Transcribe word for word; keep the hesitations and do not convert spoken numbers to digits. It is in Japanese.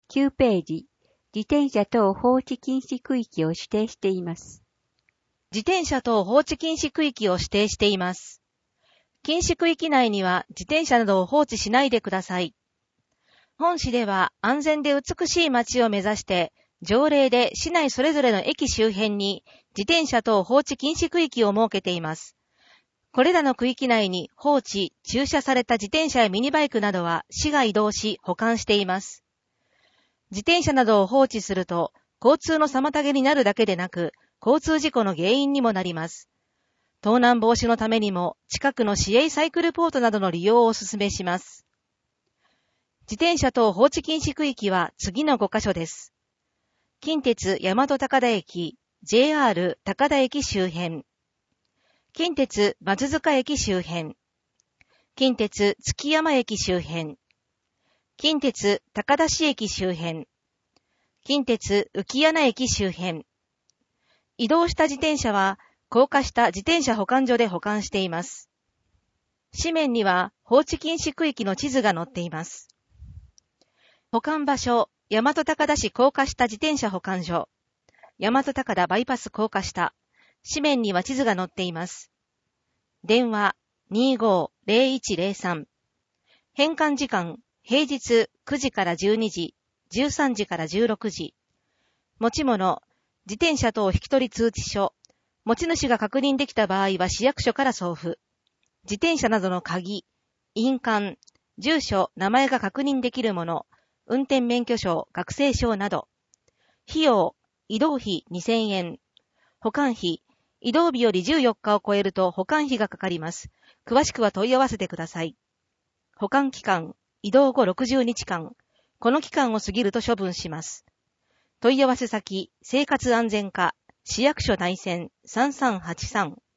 きゅうページ、自転車等放置禁止区域を指定しています。 自転車等放置禁止区域を指定しています。禁止区域内には自転車などを放置しないでください。本市では安全で美しい街を目指して、条例で市内それぞれの駅周辺に自転車等放置禁止区域を設けています。これらの区域内に放置、駐車された自転車やミニバイクなどは市が移動し保管しています。自転車などを放置すると、交通の妨げになるだけでなく、交通事故の原因にもなります。盗難防止のためにも、近くの市営サイクルポートなどの利用をお勧めします。自転車等放置禁止区域は次のごカ所です。近鉄大和高田駅、ジェイアール 高田駅周辺。近鉄松塚駅周辺。近鉄月山駅周辺。近鉄高田市駅周辺。近鉄浮穴駅周辺。移動した自転車は高架下自転車保管所で保管しています。紙面には放置禁止区域の地図が載っています。保管場所、大和高田市高架下自転車保管所。大和高田バイパス高架下。紙面には地図が載っています。電話 にーごーぜろいちぜろさん。返還時間、平日くじからじゅうにじ、じゅうさんじからじゅうろくじ。持ち物、自転車等引き取り通知書。持ち主が確認できた場合は市役所から送付。自転車などの鍵、印鑑、住所、名前が確認できるもの。運転免許証、学生証など。費用、移動費にせんえん。保管費、移動日よりじゅうよっかを超えると保管費がかかります。詳しくは問い合わせてください。保管期間、移動後ろくじゅうにちかん。この期間を過ぎると処分します。問い合わせ先、生活安全課、市役所内線さんさんはちさん。